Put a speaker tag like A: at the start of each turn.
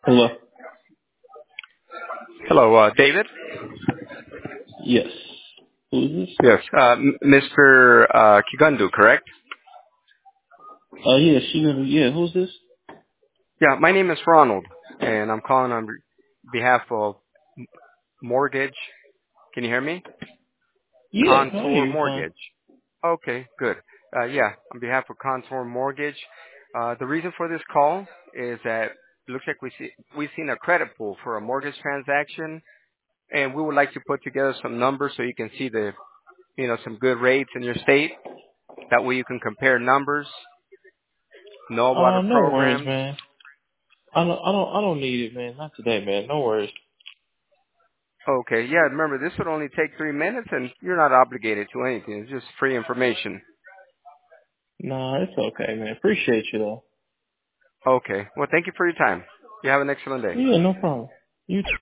A: Hello.
B: Hello, David?
A: Yes. Who's this?
B: Yes. Mr. Kigandu, correct?
A: Yeah, she gonna. Yeah, who's this?
B: Yeah, my name is Ronald, and I'm calling on behalf of Mortgage. Can you hear me?
A: Yeah, I hear
B: Contour
A: you fine.
B: Mortgage. Okay, good. Yeah, on behalf of Contour Mortgage, the reason for this call is that it looks like we've seen a credit pool for a mortgage transaction, and we would like to put together some numbers so you can see some good rates in your state. That way you can compare numbers, know about our
A: No worries,
B: programs.
A: man. I don't need it, man. Not today, man. No worries.
B: Okay, yeah, remember, this would only take 3 minutes, and you're not obligated to anything. It's just free information.
A: Nah, it's okay, man. Appreciate you though.
B: Okay, well, thank you for your time. You have an excellent day.
A: Yeah, no problem. You